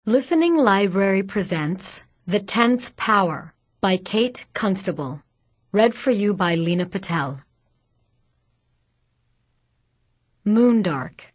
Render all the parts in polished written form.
Listening Library presents The 10th Power by Kate Constable. Read for you by Lena Patel. Moondark.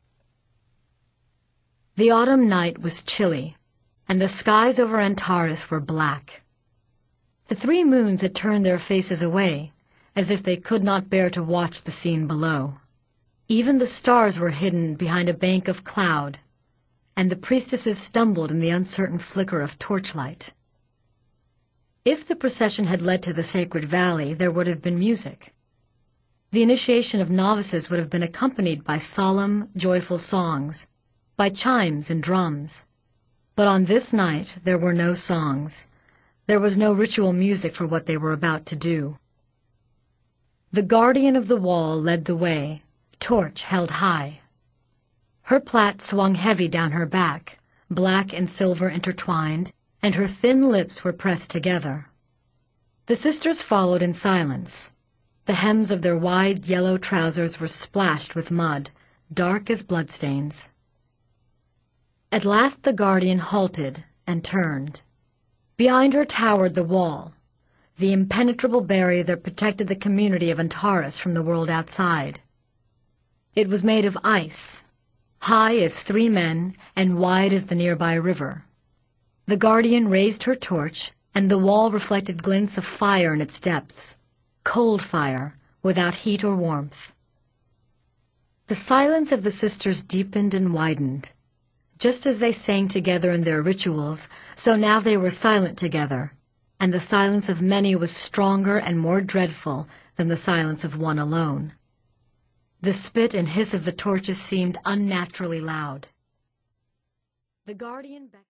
The autumn night was chilly, and the skies over Antares were black. The 3 moons had turned their faces away, as if they could not bear to watch the scene below. Even the stars were hidden behind a bank of cloud, and the priestesses stumbled in the uncertain flicker of torchlight. If the procession had led to the sacred valley, there would have been music. The initiation of novices would have been accompanied by solemn, joyful songs, by chimes and drums. But on this night there were no songs. There was no ritual music for what they were about to do. The guardian of the wall led the way, torch held high. Her plait swung heavy down her back, black and silver intertwined, and her thin lips were pressed together. The sisters followed in silence. The hems of their wide yellow trousers were splashed with mud, dark as bloodstains. At last the guardian halted and turned. Behind her towered the wall, the impenetrable barrier that protected the community of Antares from the world outside. It was made of ice, high as 3 men and wide as the nearby river. The guardian raised her torch, and the wall reflected glints of fire in its depths, cold fire, without heat or warmth. The silence of the sisters deepened and widened. Just as they sang together in their rituals, so now they were silent together, and the silence of many was stronger and more dreadful than the silence of one alone. The spit and hiss of the torches seemed unnaturally loud. The guardian